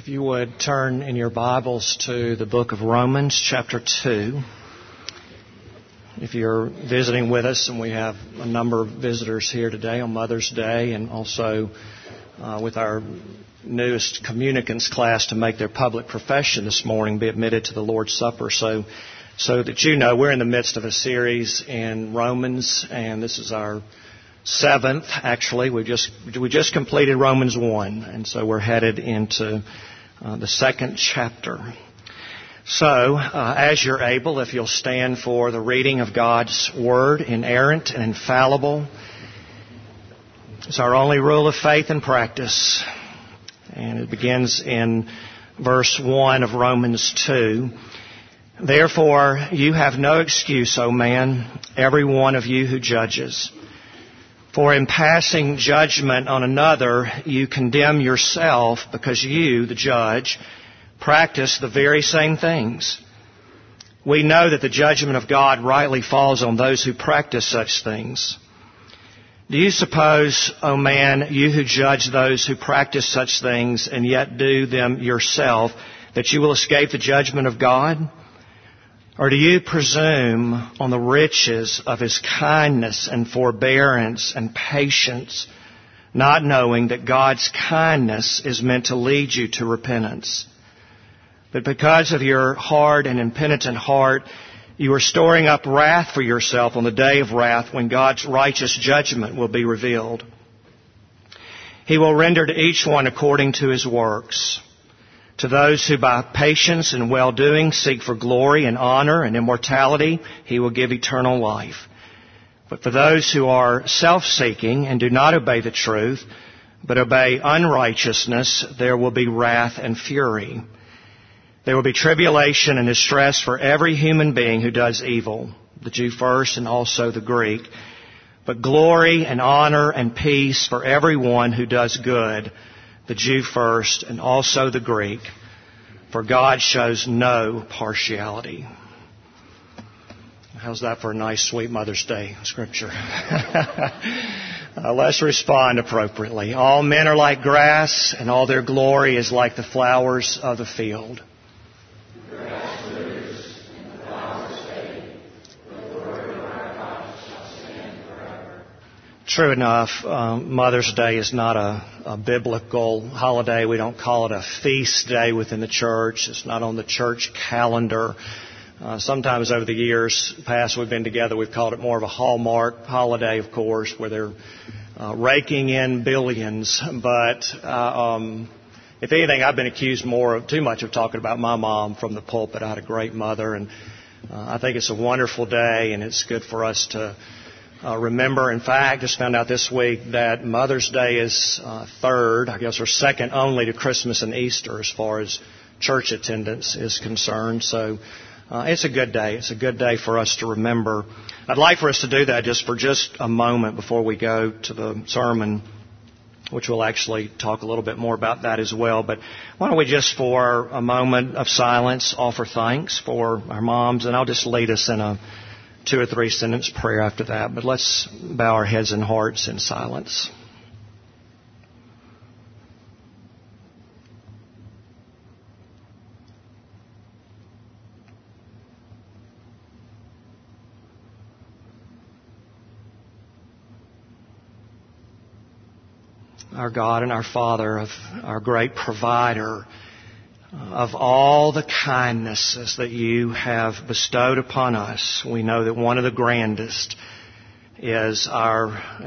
you would turn in your Bibles to the book of Romans, chapter 2. If you're visiting with us, and we have a number of visitors here today on Mother's Day, and also with our newest communicants class to make their public profession this morning, be admitted to the Lord's Supper. So that you know, we're in the midst of a series in Romans, and this is our seventh, actually. We just completed Romans 1, and so we're headed into the second chapter. So, as you're able, if you'll stand for the reading of God's Word, inerrant and infallible. It's our only rule of faith and practice. And it begins in verse 1 of Romans 2. Therefore, you have no excuse, O man, every one of you who judges. For in passing judgment on another, you condemn yourself because you, the judge, practice the very same things. We know that the judgment of God rightly falls on those who practice such things. Do you suppose, O man, you who judge those who practice such things and yet do them yourself, that you will escape the judgment of God? Or do you presume on the riches of His kindness and forbearance and patience, not knowing that God's kindness is meant to lead you to repentance? But because of your hard and impenitent heart, you are storing up wrath for yourself on the day of wrath when God's righteous judgment will be revealed. He will render to each one according to his works. To those who by patience and well-doing seek for glory and honor and immortality, He will give eternal life. But for those who are self-seeking and do not obey the truth, but obey unrighteousness, there will be wrath and fury. There will be tribulation and distress for every human being who does evil, the Jew first and also the Greek, but glory and honor and peace for everyone who does good, the Jew first and also the Greek, for God shows no partiality. How's that for a nice, sweet Mother's Day scripture? Let's respond appropriately. All men are like grass, and all their glory is like the flowers of the field. True enough, Mother's Day is not a biblical holiday. We don't call it a feast day within the church. It's not on the church calendar. Sometimes over the years past we've been together, we've called it more of a Hallmark holiday, of course, where they're raking in billions. But if anything, I've been accused too much of talking about my mom from the pulpit. I had a great mother, and I think it's a wonderful day, and it's good for us to remember. In fact, just found out this week that Mother's Day is third, I guess, or second only to Christmas and Easter as far as church attendance is concerned. So it's a good day. It's a good day for us to remember. I'd like for us to do that just for a moment before we go to the sermon, which we'll actually talk a little bit more about that as well. But why don't we just for a moment of silence offer thanks for our moms, and I'll just lead us in a 2 or 3 sentence prayer after that. But let's bow our heads and hearts in silence. Our God and our Father, our great provider, of all the kindnesses that you have bestowed upon us, we know that one of the grandest is our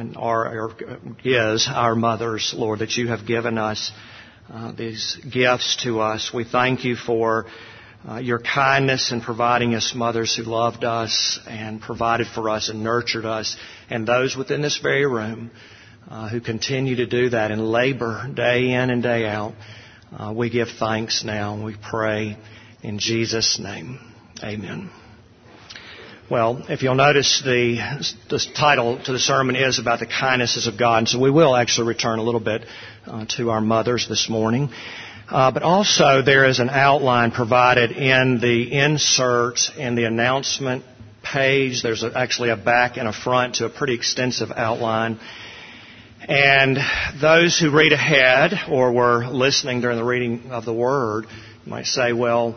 mothers, Lord, that you have given us these gifts to us. We thank you for your kindness in providing us mothers who loved us and provided for us and nurtured us, and those within this very room who continue to do that and labor day in and day out. We give thanks now, and we pray in Jesus' name. Amen. Well, if you'll notice, the title to the sermon is about the kindnesses of God, and so we will actually return a little bit to our mothers this morning. But also there is an outline provided in the insert in the announcement page. There's actually a back and a front to a pretty extensive outline. And those who read ahead or were listening during the reading of the Word might say, well,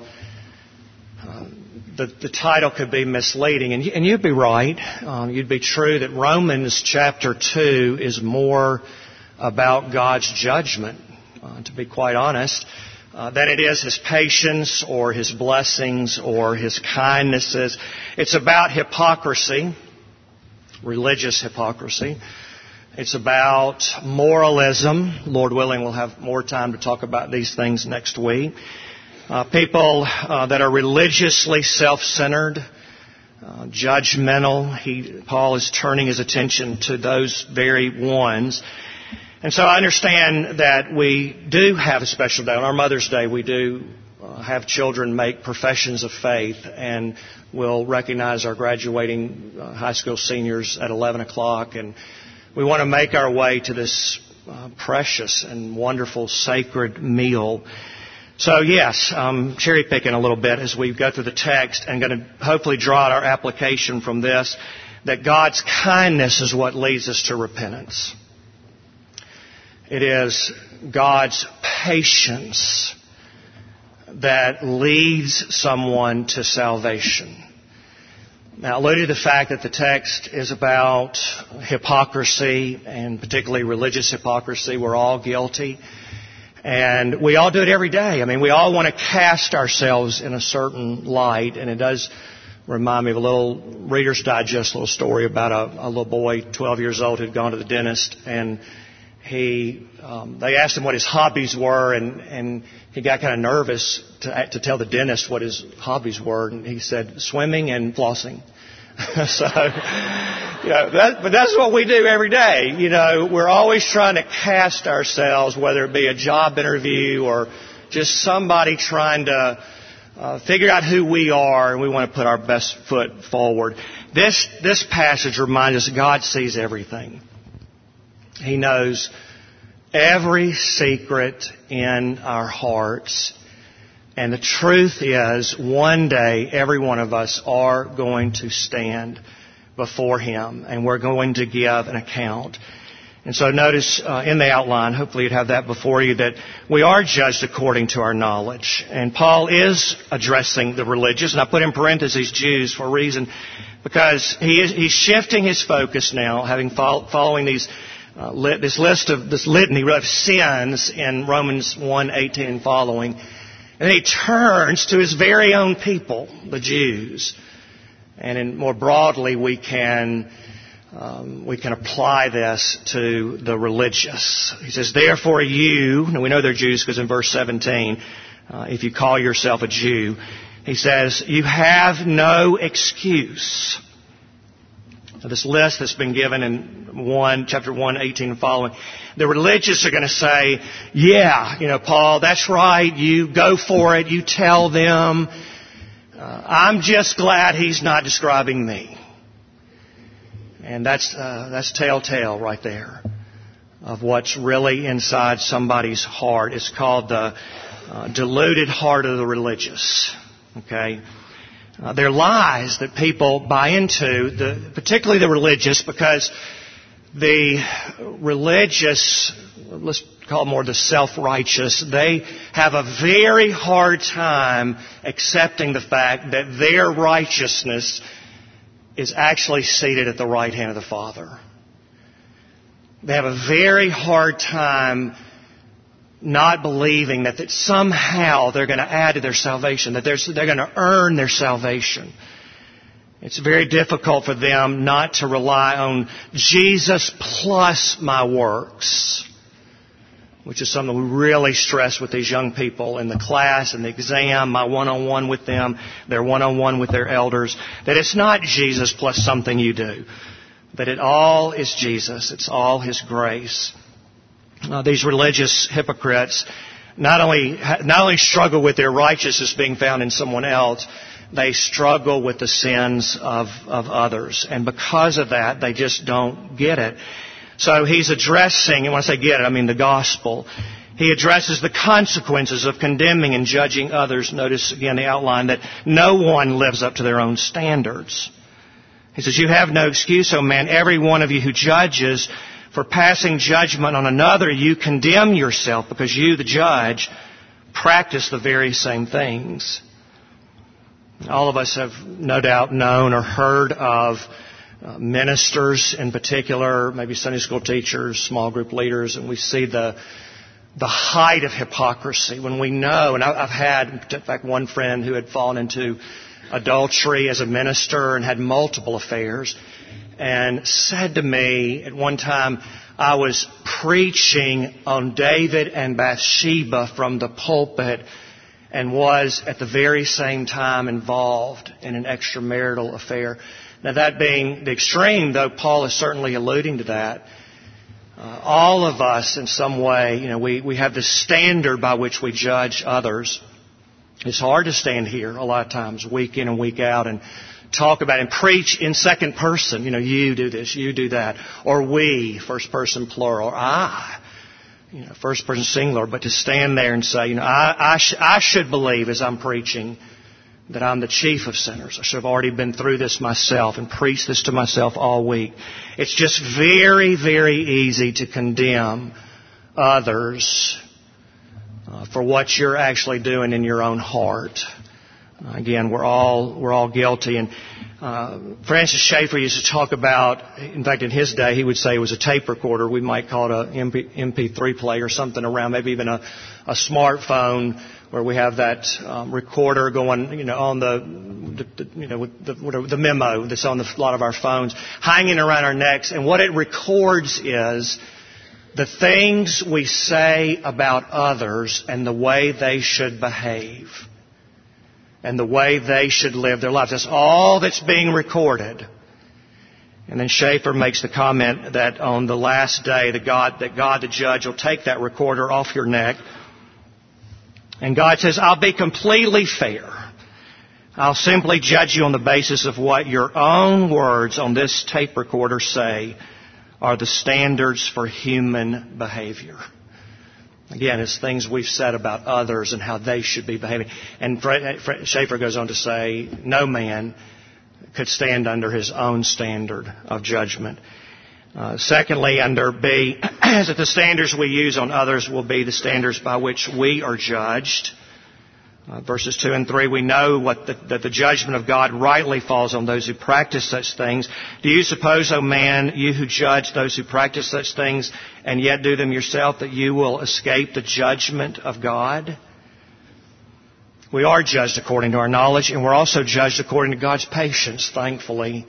the title could be misleading. And you'd be right. You'd be true that Romans chapter 2 is more about God's judgment, to be quite honest, than it is His patience or His blessings or His kindnesses. It's about hypocrisy, religious hypocrisy. It's about moralism. Lord willing, we'll have more time to talk about these things next week. People that are religiously self-centered, judgmental. Paul is turning his attention to those very ones. And so I understand that we do have a special day. On our Mother's Day, we do have children make professions of faith, and we'll recognize our graduating high school seniors at 11 o'clock. And we want to make our way to this precious and wonderful sacred meal. So yes, cherry picking a little bit as we go through the text and going to hopefully draw out our application from this, that God's kindness is what leads us to repentance. It is God's patience that leads someone to salvation. Now, alluded to the fact that the text is about hypocrisy, and particularly religious hypocrisy. We're all guilty. And we all do it every day. I mean, we all want to cast ourselves in a certain light. And it does remind me of a little Reader's Digest little story about a little boy, 12 years old, who'd gone to the dentist. And they asked him what his hobbies were. And he got kind of nervous to tell the dentist what his hobbies were. And he said, swimming and flossing. So, but that's what we do every day. We're always trying to cast ourselves, whether it be a job interview or just somebody trying to figure out who we are, and we want to put our best foot forward. This passage reminds us God sees everything. He knows every secret in our hearts. And the truth is, one day, every one of us are going to stand before Him, and we're going to give an account. And so notice in the outline, hopefully you'd have that before you, that we are judged according to our knowledge. And Paul is addressing the religious, and I put in parentheses Jews for a reason, because he's shifting his focus now, having following this litany of sins in Romans 1:18 and following. And he turns to his very own people, the Jews. And more broadly, we can apply this to the religious. He says, therefore you, and we know they're Jews because in verse 17, if you call yourself a Jew, he says, you have no excuse. So this list that's been given in chapter 1:18 and following, the religious are going to say, yeah, Paul, that's right. You go for it. You tell them. I'm just glad he's not describing me. And that's telltale right there of what's really inside somebody's heart. It's called the deluded heart of the religious. Okay. They're lies that people buy into, particularly the religious, because the religious, let's call it more the self-righteous, they have a very hard time accepting the fact that their righteousness is actually seated at the right hand of the Father. They have a very hard time not believing that somehow they're going to add to their salvation, that they're going to earn their salvation. It's very difficult for them not to rely on Jesus plus my works, which is something we really stress with these young people in the class and the exam, my one-on-one with them, their one-on-one with their elders, that it's not Jesus plus something you do, that it all is Jesus. It's all His grace. These religious hypocrites not only struggle with their righteousness being found in someone else, they struggle with the sins of others. And because of that, they just don't get it. So he's addressing, and when I say get it, I mean the gospel. He addresses the consequences of condemning and judging others. Notice again the outline that no one lives up to their own standards. He says, you have no excuse, O man, every one of you who judges, for passing judgment on another, you condemn yourself because you, the judge, practice the very same things. All of us have no doubt known or heard of ministers in particular, maybe Sunday school teachers, small group leaders, and we see the height of hypocrisy when we know, and I've had, in fact, one friend who had fallen into adultery as a minister and had multiple affairs, and said to me at one time, I was preaching on David and Bathsheba from the pulpit and was at the very same time involved in an extramarital affair. Now, that being the extreme, though Paul is certainly alluding to that, all of us in some way, we have this standard by which we judge others. It's hard to stand here a lot of times, week in and week out, and talk about and preach in second person. You do this, you do that. Or we, first person plural. Or I, first person singular. But to stand there and say, I should believe as I'm preaching that I'm the chief of sinners. I should have already been through this myself and preached this to myself all week. It's just very, very easy to condemn others for what you're actually doing in your own heart. Again, we're all guilty. And Francis Schaeffer used to talk about, in fact, in his day, he would say it was a tape recorder. We might call it an MP3 player or something around, maybe even a smartphone where we have that recorder going, on the memo that's on a lot of our phones, hanging around our necks. And what it records is the things we say about others and the way they should behave and the way they should live their lives. That's all that's being recorded. And then Schaeffer makes the comment that on the last day, that God the judge will take that recorder off your neck. And God says, I'll be completely fair. I'll simply judge you on the basis of what your own words on this tape recorder say are the standards for human behavior. Again, it's things we've said about others and how they should be behaving. And Schaeffer goes on to say, no man could stand under his own standard of judgment. Secondly, under B, is that the standards we use on others will be the standards by which we are judged. Verses 2 and 3, we know that the judgment of God rightly falls on those who practice such things. Do you suppose, O man, you who judge those who practice such things and yet do them yourself, that you will escape the judgment of God? We are judged according to our knowledge, and we're also judged according to God's patience, thankfully.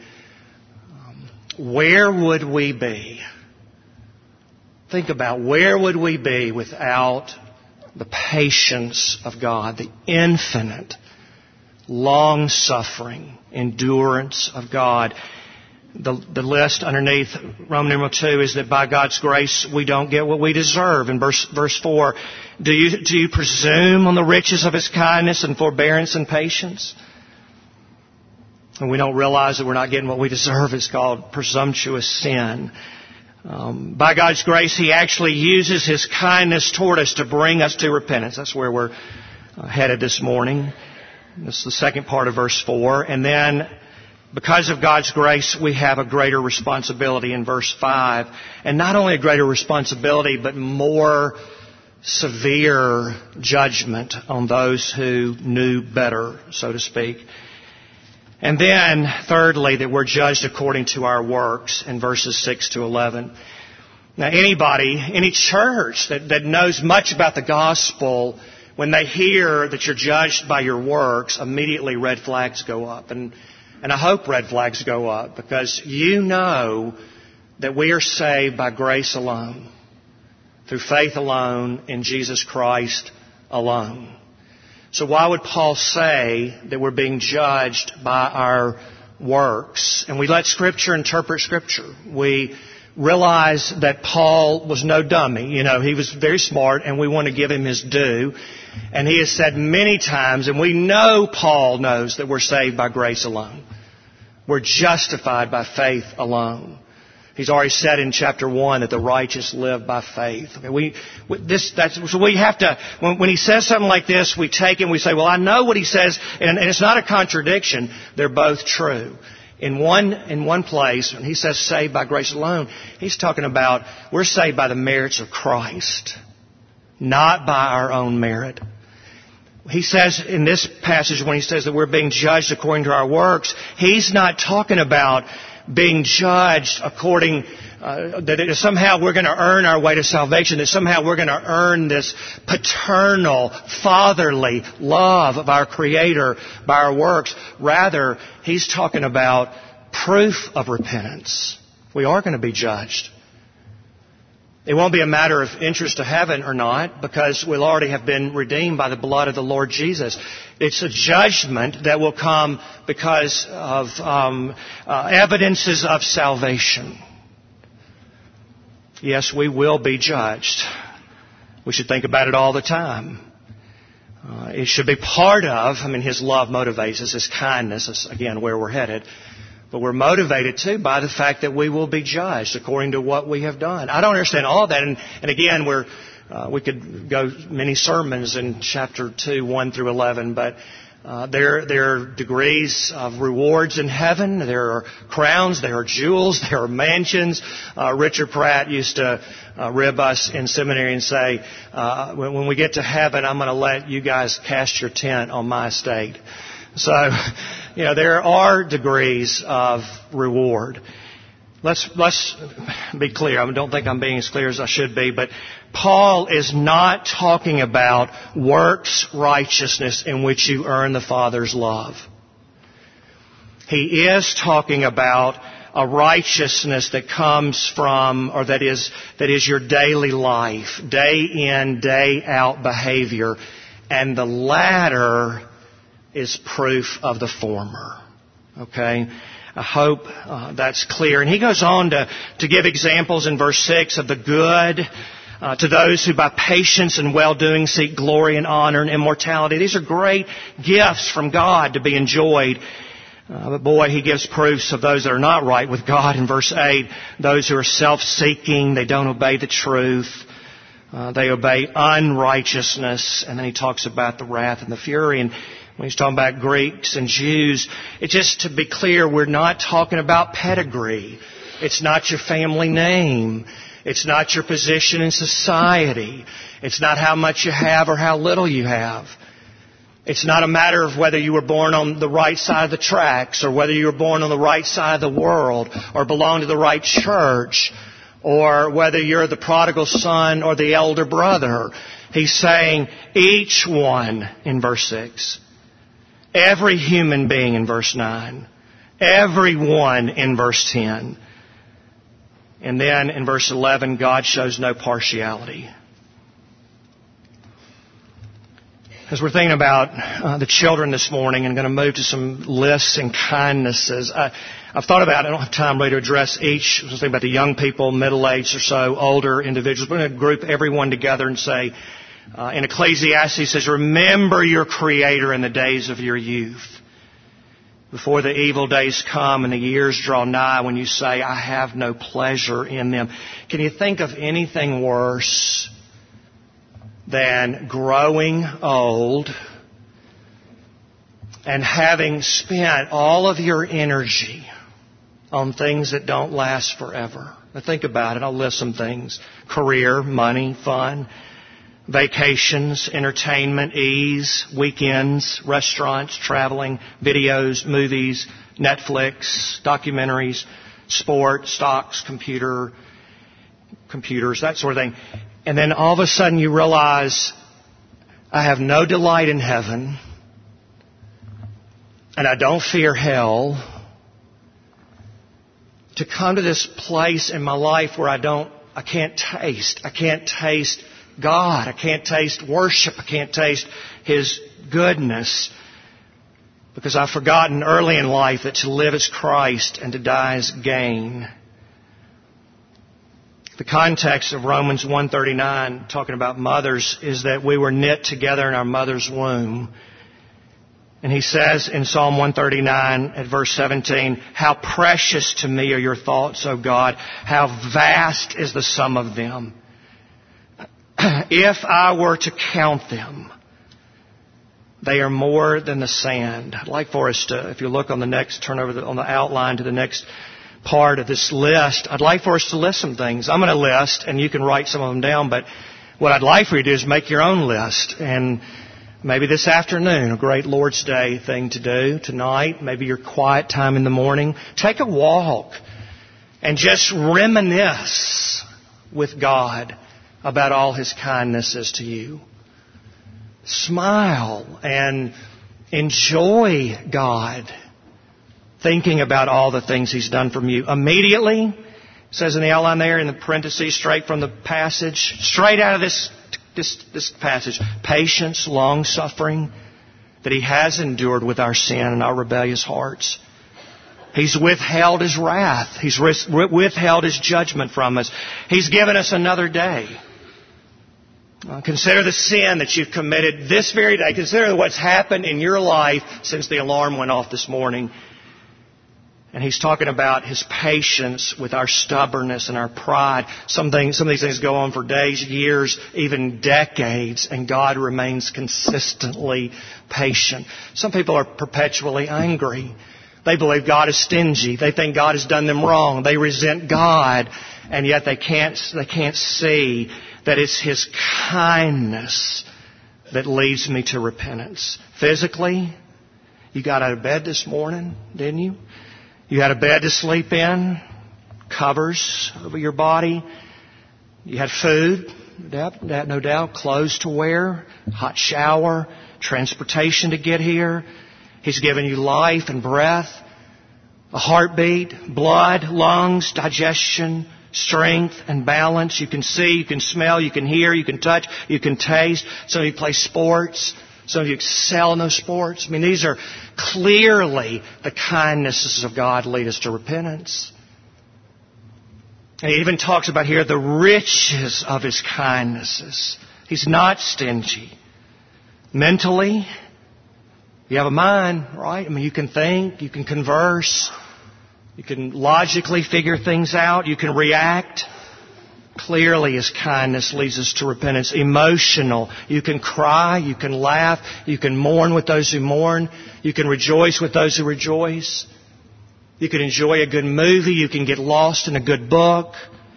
Where would we be? Think about where would we be without the patience of God, the infinite, long-suffering endurance of God. The list underneath Roman numeral 2 is that by God's grace we don't get what we deserve. In verse 4, do you presume on the riches of His kindness and forbearance and patience? And we don't realize that we're not getting what we deserve. It's called presumptuous sin. By God's grace, He actually uses His kindness toward us to bring us to repentance. That's where we're headed this morning. That's the second part of verse 4. And then, because of God's grace, we have a greater responsibility in verse 5. And not only a greater responsibility, but more severe judgment on those who knew better, so to speak. And then, thirdly, that we're judged according to our works in verses 6 to 11. Now, any church that knows much about the gospel, when they hear that you're judged by your works, immediately red flags go up. And I hope red flags go up, because you know that we are saved by grace alone, through faith alone, in Jesus Christ alone. So why would Paul say that we're being judged by our works? And we let Scripture interpret Scripture. We realize that Paul was no dummy. He was very smart, and we want to give him his due. And he has said many times, and we know Paul knows that we're saved by grace alone. We're justified by faith alone. He's already said in chapter 1 that the righteous live by faith. So we have to, when he says something like this, we take it and we say, well, I know what he says, and it's not a contradiction. They're both true. In one place, when he says saved by grace alone, he's talking about we're saved by the merits of Christ, not by our own merit. He says in this passage, when he says that we're being judged according to our works, he's not talking about being judged according that somehow we're going to earn our way to salvation, that somehow we're going to earn this paternal, fatherly love of our Creator by our works. Rather, he's talking about proof of repentance. We are going to be judged. It won't be a matter of interest to heaven or not, because we'll already have been redeemed by the blood of the Lord Jesus. It's a judgment that will come because of evidences of salvation. Yes, we will be judged. We should think about it all the time. It should be part of, His love motivates us, His kindness is, again, where we're headed. But we're motivated, too, by the fact that we will be judged according to what we have done. I don't understand all that. And again, we could go many sermons in chapter 2, 1 through 11, but there are degrees of rewards in heaven. There are crowns. There are jewels. There are mansions. Richard Pratt used to rib us in seminary and say, when we get to heaven, I'm going to let you guys cast your tent on my estate. So, there are degrees of reward. Let's be clear. I don't think I'm being as clear as I should be, but Paul is not talking about works righteousness in which you earn the Father's love. He is talking about a righteousness that comes from, or that is your daily life, day in, day out behavior, and the latter is proof of the former. Okay? I hope that's clear. And he goes on to give examples in verse 6 of the good to those who by patience and well-doing seek glory and honor and immortality. These are great gifts from God to be enjoyed. But boy, he gives proofs of those that are not right with God in verse 8. Those who are self-seeking, they don't obey the truth. They obey unrighteousness. And then he talks about the wrath and the fury. And when he's talking about Greeks and Jews, it's just to be clear, we're not talking about pedigree. It's not your family name. It's not your position in society. It's not how much you have or how little you have. It's not a matter of whether you were born on the right side of the tracks or whether you were born on the right side of the world or belong to the right church or whether you're the prodigal son or the elder brother. He's saying each one in verse 6. Every human being in verse 9. Everyone in verse 10. And then in verse 11, God shows no partiality. As we're thinking about the children this morning and going to move to some lists and kindnesses, I've thought about it. I don't have time really to address each. I was thinking about the young people, middle-aged or so, older individuals. We're going to group everyone together and say, in Ecclesiastes, it says, remember your Creator in the days of your youth, before the evil days come and the years draw nigh, when you say, I have no pleasure in them. Can you think of anything worse than growing old and having spent all of your energy on things that don't last forever? Now think about it. I'll list some things. Career, money, fun, vacations, entertainment, ease, weekends, restaurants, traveling, videos, movies, Netflix, documentaries, sport, stocks, computers, that sort of thing. And then all of a sudden you realize, I have no delight in heaven, and I don't fear hell. To come to this place in my life where I can't taste God. I can't taste worship. I can't taste His goodness. Because I've forgotten early in life that to live is Christ and to die is gain. The context of Romans 1:39, talking about mothers, is that we were knit together in our mother's womb. And he says in Psalm 139 at verse 17, how precious to me are your thoughts, O God. How vast is the sum of them. If I were to count them, They are more than the sand. I'd like for us to, if you look on the next, turn over on the outline to the next part of this list, I'd like for us to list some things. I'm going to list, and you can write some of them down, but what I'd like for you to do is make your own list. And maybe this afternoon, a great Lord's Day thing to do, tonight, maybe your quiet time in the morning, take a walk and just reminisce with God about all His kindnesses to you. Smile and enjoy God, thinking about all the things He's done for you. Immediately, it says in the outline there in the parentheses, straight from the passage, straight out of this passage, patience, long-suffering, that He has endured with our sin and our rebellious hearts. He's withheld His wrath. He's withheld His judgment from us. He's given us another day. Consider the sin that you've committed this very day. Consider what's happened in your life since the alarm went off this morning. And He's talking about His patience with our stubbornness and our pride. Some of these things go on for days, years, even decades, and God remains consistently patient. Some people are perpetually angry. They believe God is stingy. They think God has done them wrong. They resent God, and yet they can't see that it's His kindness that leads me to repentance. Physically, you got out of bed this morning, didn't you? You had a bed to sleep in, covers over your body. You had food, no doubt, clothes to wear, hot shower, transportation to get here. He's given you life and breath, a heartbeat, blood, lungs, digestion, strength and balance. You can see, you can smell, you can hear, you can touch, you can taste. Some of you play sports. Some of you excel in those sports. I mean, these are clearly the kindnesses of God lead us to repentance. And He even talks about here the riches of His kindnesses. He's not stingy. Mentally, you have a mind, right? I mean, you can think, you can converse, you can logically figure things out, you can react. Clearly, His kindness leads us to repentance. Emotional. You can cry, you can laugh, you can mourn with those who mourn, you can rejoice with those who rejoice. You can enjoy a good movie, you can get lost in a good book.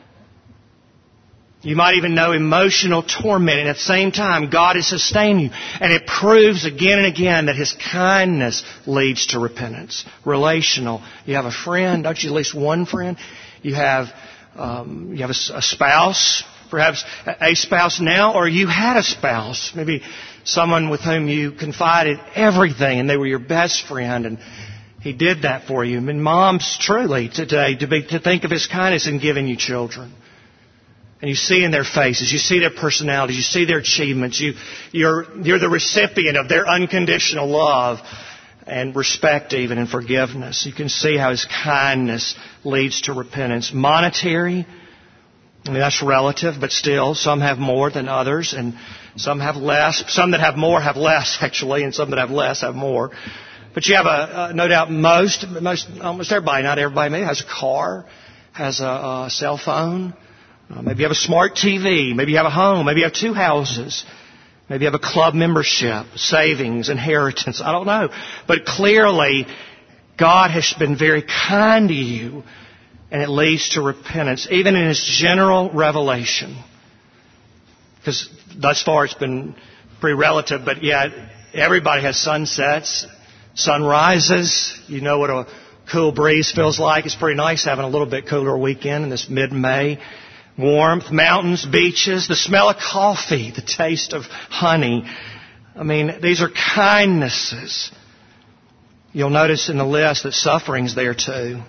You might even know emotional torment, and at the same time, God has sustained you. And it proves again and again that His kindness leads to repentance. Relational. You have a friend, don't you at least one friend? You have a spouse, perhaps a spouse now, or you had a spouse, maybe someone with whom you confided everything and they were your best friend and He did that for you. I mean, moms truly today to think of His kindness in giving you children. And you see in their faces, you see their personalities, you see their achievements, you're the recipient of their unconditional love and respect even and forgiveness. You can see how His kindness leads to repentance. Monetary, I mean, that's relative, but still, some have more than others, and some have less. Some that have more have less, actually, and some that have less have more. But you have no doubt almost everybody, not everybody, maybe has a car, has a cell phone. Maybe you have a smart TV. Maybe you have a home. Maybe you have 2 houses. Maybe you have a club membership, savings, inheritance. I don't know. But clearly, God has been very kind to you, and it leads to repentance, even in His general revelation. Because thus far it's been pretty relative, but yet everybody has sunsets, sunrises. You know what a cool breeze feels like. It's pretty nice having a little bit cooler weekend in this mid-May. Warmth, mountains, beaches, the smell of coffee, the taste of honey. I mean, these are kindnesses. You'll notice in the list that suffering's there too.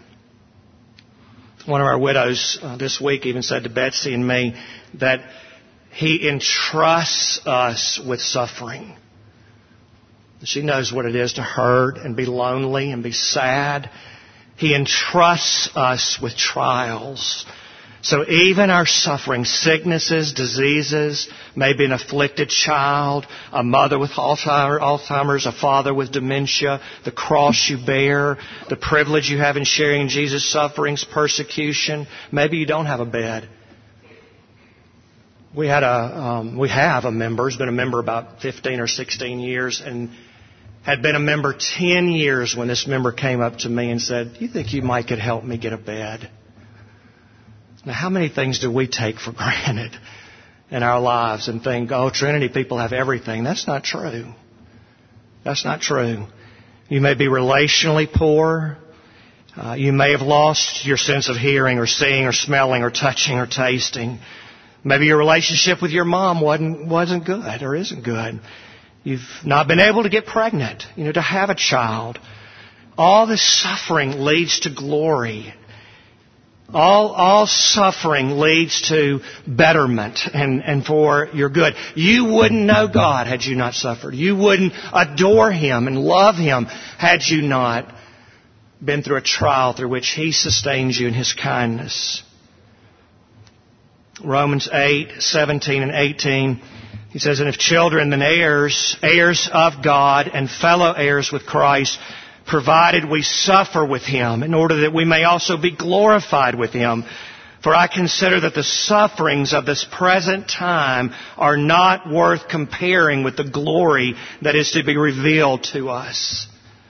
One of our widows this week even said to Betsy and me that He entrusts us with suffering. She knows what it is to hurt and be lonely and be sad. He entrusts us with trials. So even our suffering, sicknesses, diseases, maybe an afflicted child, a mother with Alzheimer's, a father with dementia, the cross you bear, the privilege you have in sharing Jesus' sufferings, persecution. Maybe you don't have a bed. We have a member who's been a member about 15 or 16 years, and Had been a member 10 years when this member came up to me and said, "You think you might could help me get a bed?" Now, how many things do we take for granted in our lives and think, "Oh, Trinity people have everything"? That's not true. That's not true. You may be relationally poor. You may have lost your sense of hearing or seeing or smelling or touching or tasting. Maybe your relationship with your mom wasn't good or isn't good. You've not been able to get pregnant, to have a child. All this suffering leads to glory. All suffering leads to betterment and for your good. You wouldn't know God had you not suffered. You wouldn't adore Him and love Him had you not been through a trial through which He sustains you in His kindness. Romans 8:17 and 18, he says, "And if children, then heirs, heirs of God and fellow heirs with Christ, provided we suffer with Him, in order that we may also be glorified with Him. For I consider that the sufferings of this present time are not worth comparing with the glory that is to be revealed to us."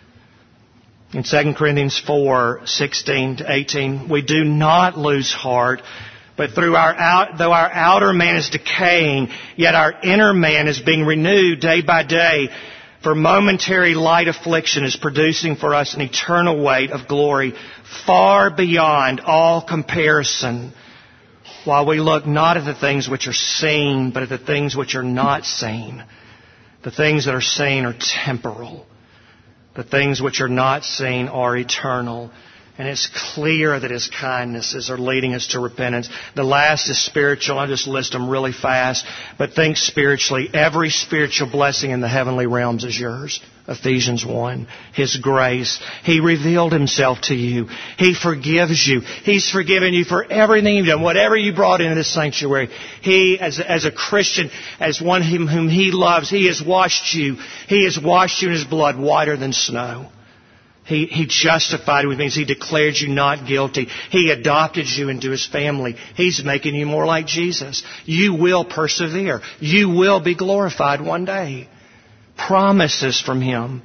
In 2 Corinthians 4:16 to 18, "We do not lose heart, but though our outer man is decaying, yet our inner man is being renewed day by day. For momentary light affliction is producing for us an eternal weight of glory far beyond all comparison, while we look not at the things which are seen, but at the things which are not seen. The things that are seen are temporal. The things which are not seen are eternal." And it's clear that His kindnesses are leading us to repentance. The last is spiritual. I'll just list them really fast. But think spiritually. Every spiritual blessing in the heavenly realms is yours. Ephesians 1. His grace. He revealed Himself to you. He forgives you. He's forgiven you for everything you've done. Whatever you brought into this sanctuary. He, as a Christian, as one whom He loves, He has washed you. He has washed you in His blood whiter than snow. He justified you, which means He declared you not guilty. He adopted you into His family. He's making you more like Jesus. You will persevere. You will be glorified one day. Promises from Him.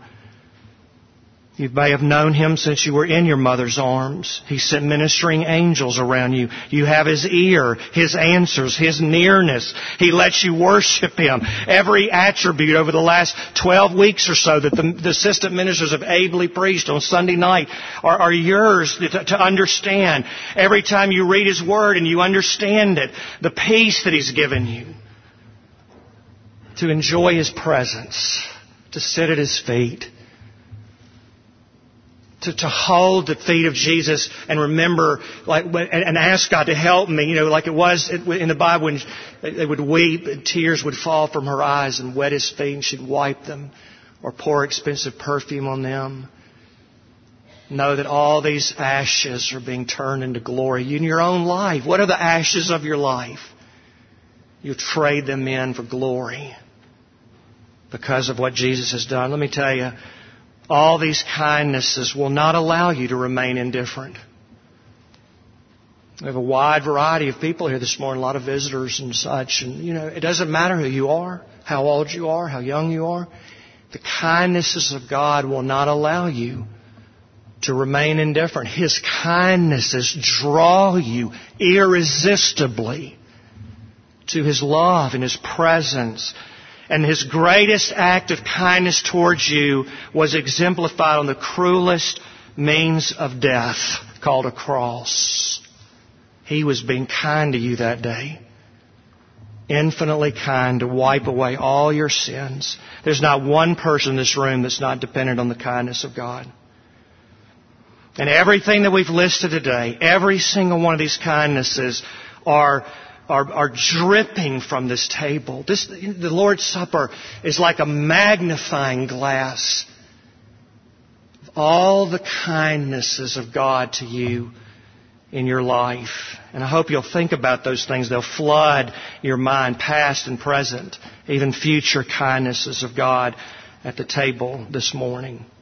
You may have known Him since you were in your mother's arms. He sent ministering angels around you. You have His ear, His answers, His nearness. He lets you worship Him. Every attribute over the last 12 weeks or so that the assistant ministers have ably preached on Sunday night are yours to understand. Every time you read His Word and you understand it, the peace that He's given you. To enjoy His presence. To sit at His feet. To hold the feet of Jesus and remember, and ask God to help me, like it was in the Bible when they would weep and tears would fall from her eyes and wet His feet and she'd wipe them or pour expensive perfume on them. Know that all these ashes are being turned into glory. In your own life, what are the ashes of your life? You trade them in for glory because of what Jesus has done. Let me tell you, all these kindnesses will not allow you to remain indifferent. We have a wide variety of people here this morning, a lot of visitors and such. And, it doesn't matter who you are, how old you are, how young you are. The kindnesses of God will not allow you to remain indifferent. His kindnesses draw you irresistibly to His love and His presence. And His greatest act of kindness towards you was exemplified on the cruelest means of death, called a cross. He was being kind to you that day. Infinitely kind to wipe away all your sins. There's not one person in this room that's not dependent on the kindness of God. And everything that we've listed today, every single one of these kindnesses are dripping from this table. The Lord's Supper is like a magnifying glass of all the kindnesses of God to you in your life. And I hope you'll think about those things. They'll flood your mind, past and present, even future kindnesses of God at the table this morning.